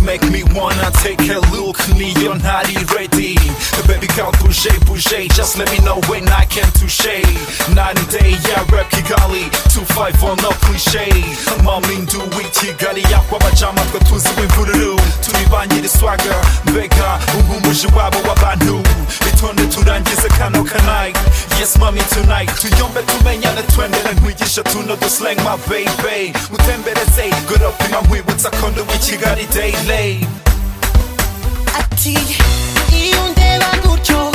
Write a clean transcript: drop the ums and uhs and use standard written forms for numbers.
make me wanna take a look. Neon Hardy ready. Baby girl bouger, bouger. Just let me know when I can touche. 90 day, yeah, rap Kigali 251 no cliche. Mamindu Kigali yakwa bajama twe tuzi w'imvururu. Turi banyiri swagger mbega umuji wabo w'abantu. Bitonde turangize kano kanayi. Yes mami tonight tuyombe tumenyane twendele nkwigisha tuno duslang my baby. Utembereze good up in my nkwibutsa kondo w'ikigali daily. Ati iyo ndeba gutyo